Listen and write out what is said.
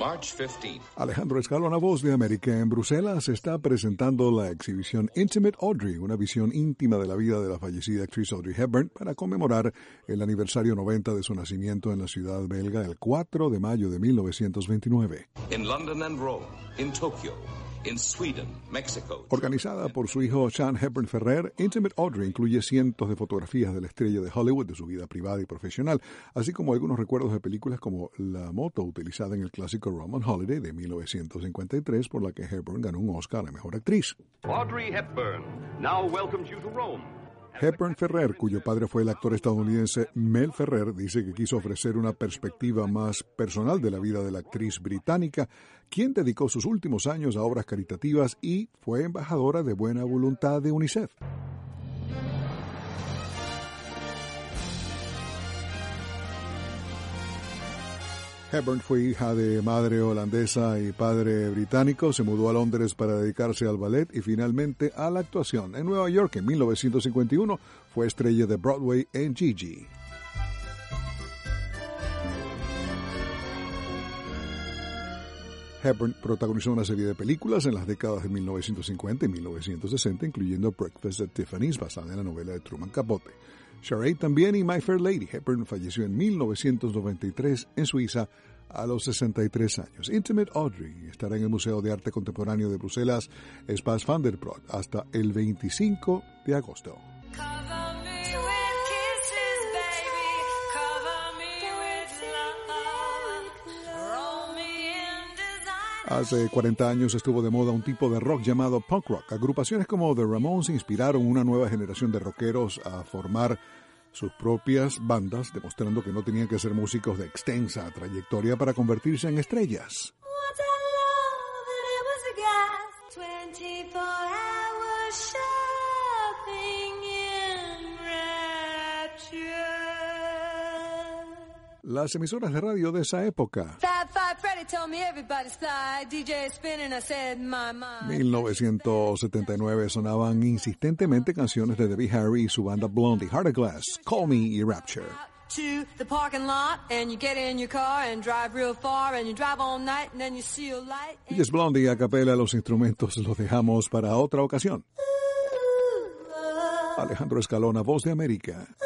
March 15th. Alejandro Escalona, Voz de América. En Bruselas se está presentando la exhibición Intimate Audrey, una visión íntima de la vida de la fallecida actriz Audrey Hepburn para conmemorar el aniversario 90 de su nacimiento en la ciudad belga el 4 de mayo de 1929. In London and Rome, in Tokyo, in Sweden, Mexico. Organizada por su hijo Sean Hepburn Ferrer, Intimate Audrey incluye cientos de fotografías de la estrella de Hollywood, de su vida privada y profesional, así como algunos recuerdos de películas como la moto utilizada en el clásico Roman Holiday de 1953, por la que Hepburn ganó un Oscar a Mejor Actriz. Audrey Hepburn now welcomes you to Rome. Hepburn Ferrer, cuyo padre fue el actor estadounidense Mel Ferrer, dice que quiso ofrecer una perspectiva más personal de la vida de la actriz británica, quien dedicó sus últimos años a obras caritativas y fue embajadora de buena voluntad de UNICEF. Hepburn fue hija de madre holandesa y padre británico, se mudó a Londres para dedicarse al ballet y finalmente a la actuación. En Nueva York, en 1951, fue estrella de Broadway en Gigi. Hepburn protagonizó una serie de películas en las décadas de 1950 y 1960, incluyendo Breakfast at Tiffany's, basada en la novela de Truman Capote. Charade también y My Fair Lady. Hepburn falleció en 1993 en Suiza a los 63 años. Intimate Audrey estará en el Museo de Arte Contemporáneo de Bruselas, Espace van der Ploat, hasta el 25 de agosto. Hace 40 años estuvo de moda un tipo de rock llamado punk rock. Agrupaciones como The Ramones inspiraron una nueva generación de rockeros a formar sus propias bandas, demostrando que no tenían que ser músicos de extensa trayectoria para convertirse en estrellas. Las emisoras de radio de esa época. 1979 sonaban insistentemente canciones de Debbie Harry y su banda Blondie, Heart of Glass, Call Me y Rapture. Y es Blondie a capela, los instrumentos los dejamos para otra ocasión. Alejandro Escalona, Voz de América.